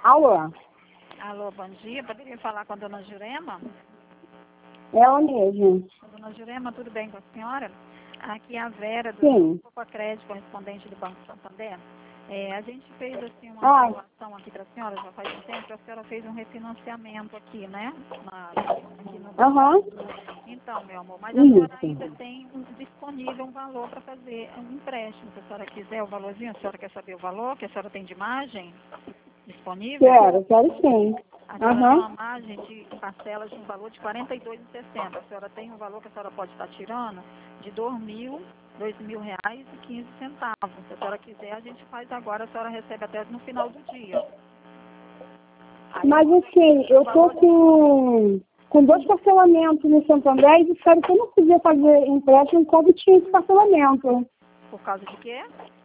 Alô? Alô, bom dia. Poderia falar com a dona Jurema? É ela mesmo. Dona Jurema, tudo bem com a senhora? Aqui é a Vera, do Sim. Crédito, correspondente do Banco Santander. A gente fez assim uma Ah. avaliação aqui para a senhora, já faz um tempo, a senhora fez um refinanciamento aqui, né? Aqui no Banco. Aham. Então, meu amor, mas a senhora Isso. ainda tem disponível um valor para fazer um empréstimo. Se a senhora quiser o valorzinho, a senhora quer saber o valor que a senhora tem de margem disponível? Quero sim. A senhora tem Aham. uma margem de parcelas de um valor de R$ 42,60. A senhora tem um valor que a senhora pode estar tirando de R$ 2.015. Se a senhora quiser, a gente faz agora, a senhora recebe até no final do dia. Aí Mas assim, eu tô com 2 parcelamentos no Santander e disseram que eu não podia fazer empréstimo quando tinha esse parcelamento. Por causa de quê?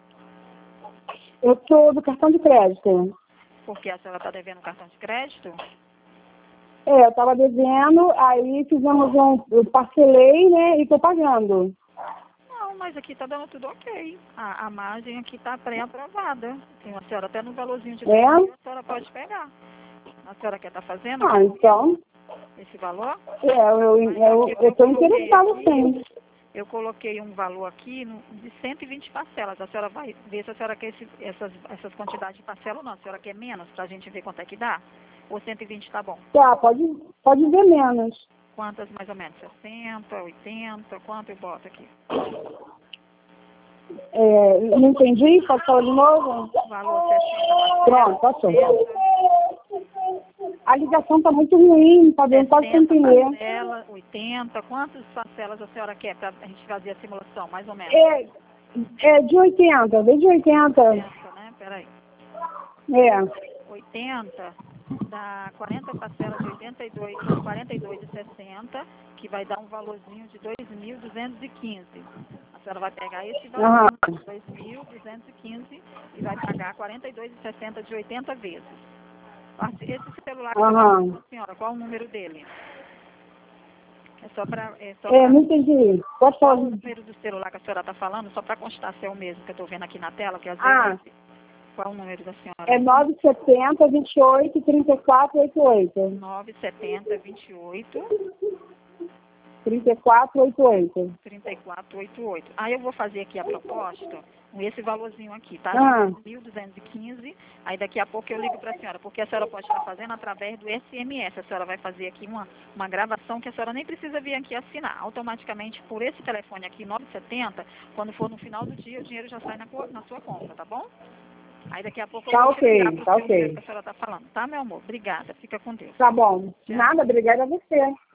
Eu tô do cartão de crédito. Porque a senhora está devendo cartão de crédito? Eu tava devendo, aí eu parcelei, né, e tô pagando. Não, mas aqui está dando tudo ok. A margem aqui está pré-aprovada. Tem a senhora até no valorzinho de R$ 2.000, a senhora pode pegar. A senhora quer estar fazendo Então, esse valor? eu tô interessada sim. Eu coloquei um valor aqui de 120 parcelas. A senhora vai ver se a senhora quer essas quantidades de parcela ou não. A senhora quer menos para a gente ver quanto é que dá? Ou 120 está bom? Tá, pode ver menos. Quantas mais ou menos? 60, 80? Quanto eu boto aqui? Não entendi? Pode falar de novo? Valor 60 Pronto, passou. A ligação tá muito ruim, tá dando quase sem entender. parcelas, 80. Quantas parcelas a senhora quer para a gente fazer a simulação, mais ou menos? De 80, desde 80. 80, né? Peraí. 80 dá 40 parcelas de 42,60, que vai dar um valorzinho de 2.215. A senhora vai pegar esse valor, 2.215, e vai pagar 42,60 de 80 vezes. Esse celular que a senhora, qual o número dele? Não entendi. Pode Qual falar. o número do celular que a senhora está falando? Só para constar se é o mesmo que eu estou vendo aqui na tela, que às vezes... Qual o número da senhora? É 970 28 34 88. 970 28 34 88. 3488. Aí eu vou fazer aqui a proposta com esse valorzinho aqui, tá? 1.215. Aí daqui a pouco eu ligo para a senhora, porque a senhora pode estar fazendo através do SMS. A senhora vai fazer aqui uma gravação que a senhora nem precisa vir aqui assinar. Automaticamente, por esse telefone aqui, 970, quando for no final do dia, o dinheiro já sai na sua conta, tá bom? Aí daqui a pouco eu vou te ligar pro seu número que a senhora está falando, tá, meu amor? Obrigada. Fica com Deus. Tá bom. Nada, obrigada a você.